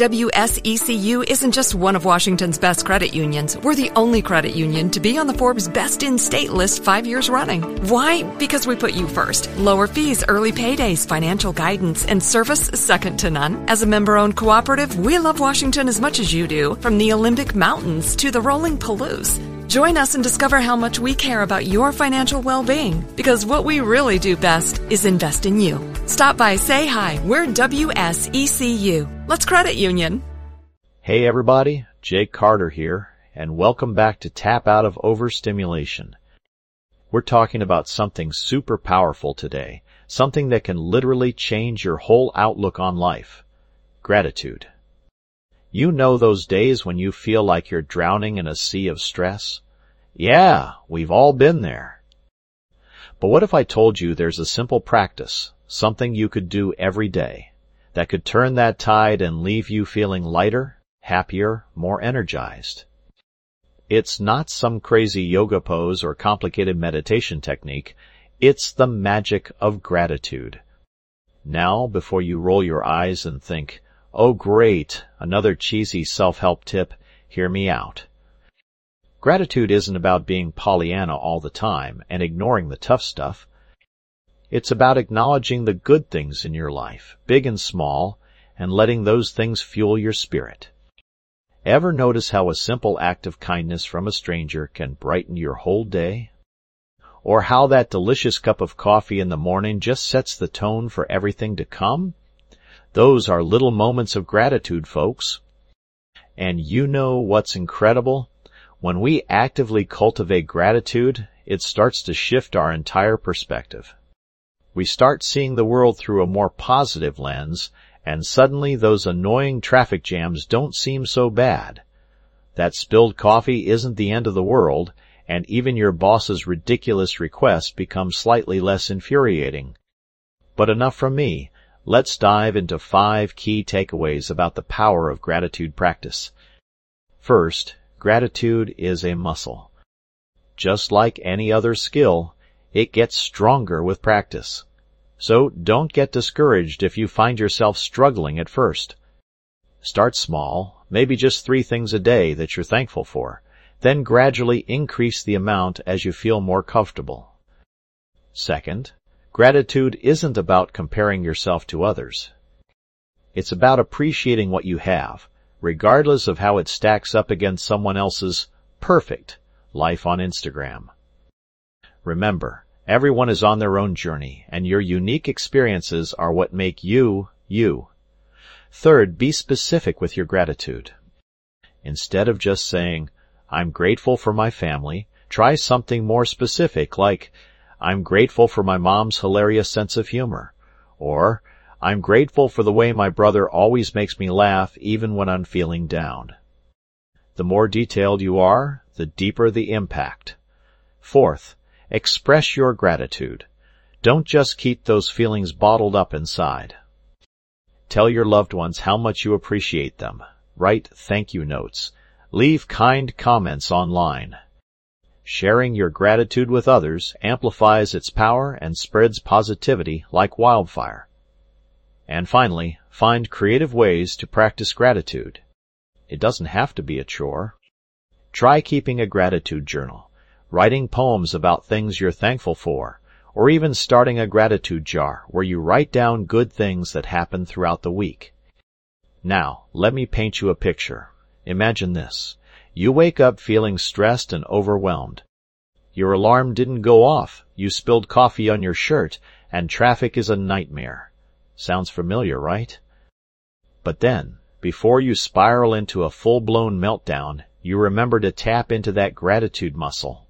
WSECU isn't just one of Washington's best credit unions. We're the only credit union to be on the Forbes Best in State list 5 years running. Why? Because we put you first. Lower fees, early paydays, financial guidance, and service second to none. As a member-owned cooperative, we love Washington as much as you do, from the Olympic Mountains to the rolling Palouse. Join us and discover how much we care about your financial well-being, because what we really do best is invest in you. Stop by, say hi. We're WSECU. Let's credit union. Hey everybody, Jake Carter here, and welcome back to Tap Out of Overstimulation. We're talking about something super powerful today, something that can literally change your whole outlook on life. Gratitude. You know those days when you feel like you're drowning in a sea of stress? Yeah, we've all been there. But what if I told you there's a simple practice, something you could do every day, that could turn that tide and leave you feeling lighter, happier, more energized? It's not some crazy yoga pose or complicated meditation technique. It's the magic of gratitude. Now, before you roll your eyes and think, "Oh great, another cheesy self-help tip," hear me out. Gratitude isn't about being Pollyanna all the time and ignoring the tough stuff. It's about acknowledging the good things in your life, big and small, and letting those things fuel your spirit. Ever notice how a simple act of kindness from a stranger can brighten your whole day? Or how that delicious cup of coffee in the morning just sets the tone for everything to come? Those are little moments of gratitude, folks. And you know what's incredible? When we actively cultivate gratitude, it starts to shift our entire perspective. We start seeing the world through a more positive lens, and suddenly those annoying traffic jams don't seem so bad. That spilled coffee isn't the end of the world, and even your boss's ridiculous request becomes slightly less infuriating. But enough from me. Let's dive into 5 key takeaways about the power of gratitude practice. First, gratitude is a muscle. Just like any other skill, it gets stronger with practice. So don't get discouraged if you find yourself struggling at first. Start small, maybe just 3 things a day that you're thankful for. Then gradually increase the amount as you feel more comfortable. Second, gratitude isn't about comparing yourself to others. It's about appreciating what you have, regardless of how it stacks up against someone else's perfect life on Instagram. Remember, everyone is on their own journey, and your unique experiences are what make you, you. Third, be specific with your gratitude. Instead of just saying, "I'm grateful for my family," try something more specific like, "I'm grateful for my mom's hilarious sense of humor," or, "I'm grateful for the way my brother always makes me laugh even when I'm feeling down." The more detailed you are, the deeper the impact. Fourth, express your gratitude. Don't just keep those feelings bottled up inside. Tell your loved ones how much you appreciate them. Write thank you notes. Leave kind comments online. Sharing your gratitude with others amplifies its power and spreads positivity like wildfire. And finally, find creative ways to practice gratitude. It doesn't have to be a chore. Try keeping a gratitude journal, writing poems about things you're thankful for, or even starting a gratitude jar where you write down good things that happen throughout the week. Now, let me paint you a picture. Imagine this. You wake up feeling stressed and overwhelmed. Your alarm didn't go off, you spilled coffee on your shirt, and traffic is a nightmare. Sounds familiar, right? But then, before you spiral into a full-blown meltdown, you remember to tap into that gratitude muscle.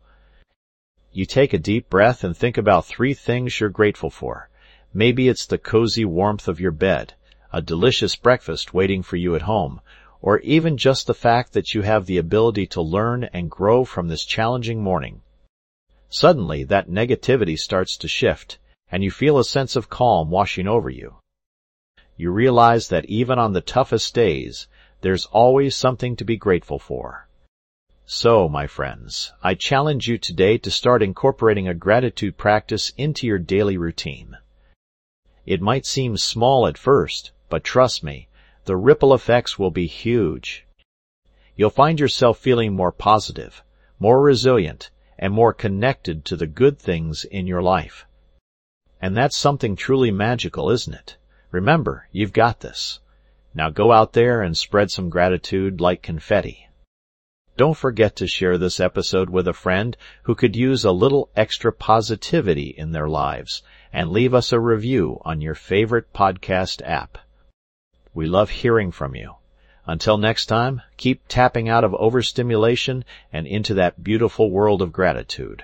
You take a deep breath and think about 3 things you're grateful for. Maybe it's the cozy warmth of your bed, a delicious breakfast waiting for you at home, or even just the fact that you have the ability to learn and grow from this challenging morning. Suddenly, that negativity starts to shift, and you feel a sense of calm washing over you. You realize that even on the toughest days, there's always something to be grateful for. So, my friends, I challenge you today to start incorporating a gratitude practice into your daily routine. It might seem small at first, but trust me, the ripple effects will be huge. You'll find yourself feeling more positive, more resilient, and more connected to the good things in your life. And that's something truly magical, isn't it? Remember, you've got this. Now go out there and spread some gratitude like confetti. Don't forget to share this episode with a friend who could use a little extra positivity in their lives, and leave us a review on your favorite podcast app. We love hearing from you. Until next time, keep tapping out of overstimulation and into that beautiful world of gratitude.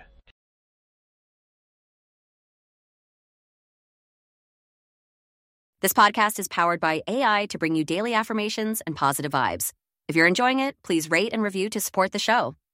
This podcast is powered by AI to bring you daily affirmations and positive vibes. If you're enjoying it, please rate and review to support the show.